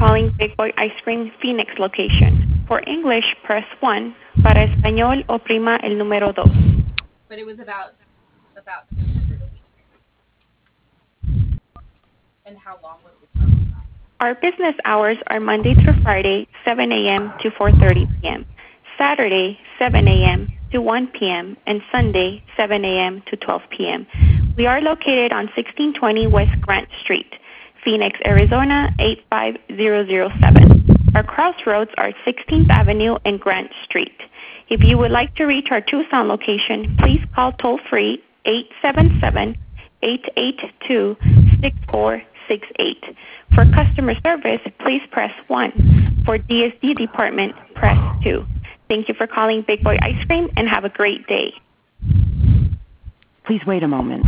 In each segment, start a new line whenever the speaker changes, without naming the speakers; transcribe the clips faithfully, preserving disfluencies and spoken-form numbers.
calling Big Boy Ice Cream Phoenix location. For English, press one. Para español, oprima el número dos.
But it was about about two hundred a week. And how long was the term?
Our business hours are Monday through Friday, seven a.m. to four thirty p.m., Saturday, seven a.m. to one p.m., and Sunday, seven a.m. to twelve p.m. We are located on sixteen twenty West Grant Street, Phoenix, Arizona, eight five zero zero seven. Our crossroads are sixteenth Avenue and Grant Street. If you would like to reach our Tucson location, please call toll-free eight seven seven, eight eight two, six four six eight. For customer service, please press one. For D S D department, press two. Thank you for calling Big Boy Ice Cream and have a great day.
Please wait a moment.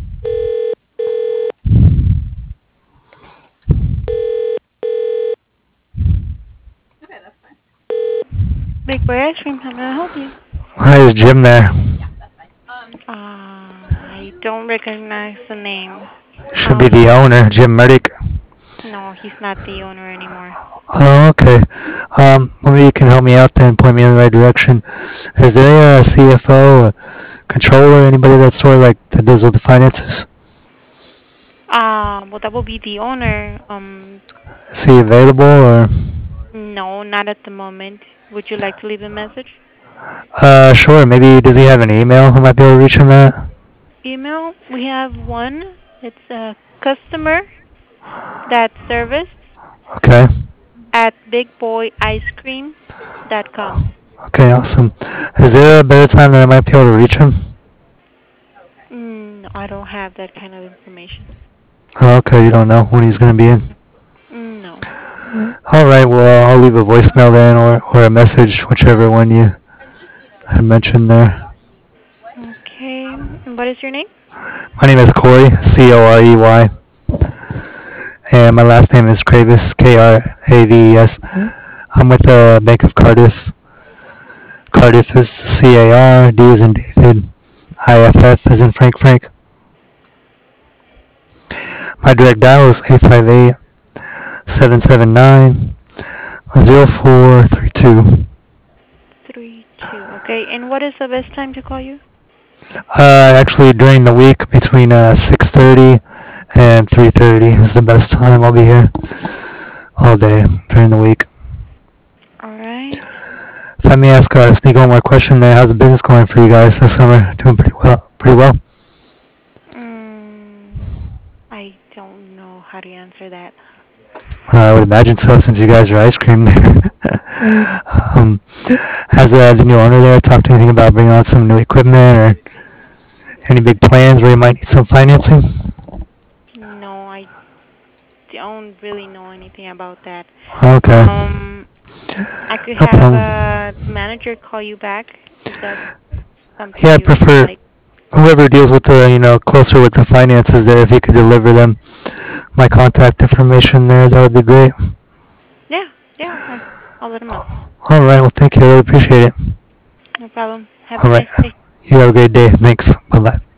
Okay, that's fine.
Big Boy Ice Cream, how may I help you?
Hi, is Jim there?
Yeah, that's fine. Um,
Uh, I don't recognize the name.
Should be the owner, Jim Murdick.
No, he's not the owner anymore.
Oh, okay. Um, maybe you can help me out then, point me in the right direction. Is there a C F O, a controller, anybody that sort of like that deals with the finances?
Uh, well, that will be the owner. Um,
Is he available or?
no, not at the moment. Would you like to leave a message?
Uh, sure. Maybe does he have an email? I might be able to reach him at.
Email, we have one. It's uh, customer that service
Okay.
at big boy ice cream dot com.
Okay, awesome. Is there a better time that I might be able to reach him?
Mm, I don't have that kind of information.
Oh, okay, you don't know when he's gonna be in.
Mm, no.
All right. Well, I'll leave a voicemail then, or or a message, whichever one you had mentioned there.
Okay. And what is your name?
My name is Corey, C O R E Y, and my last name is Kravis, K R A V E S. I'm with the Bank of Cardiff. Cardiff is C A R, D as in David, I F F as in Frank Frank. My direct dial is eight five eight, seven seven nine, zero four three two.
Three two. Okay. And what is the best time to call you?
Uh, actually, during the week between uh, six thirty and three thirty is the best time. I'll be here all day during the week.
All right.
If I may ask, uh, sneak one more question there. How's the business going for you guys this summer? Doing pretty well. Pretty well.
Mm, I don't know how to answer that.
Uh, I would imagine so, since you guys are ice cream. um, has uh, the new owner there talked anything about bringing on some new equipment or any big plans where you might need some financing?
No, I don't really know anything about that.
Okay.
Um, I could
No
have
problem.
a manager call you back if that's something
Yeah, I
you would
prefer
like.
whoever deals with the, you know, closer with the finances there, if you could deliver them my contact information there, that would be great.
Yeah, yeah, I'll, I'll let him know.
All right. Well, thank you. I really appreciate it.
No problem. Have a
All right.
nice day.
You have a great day. Thanks. Bye-bye.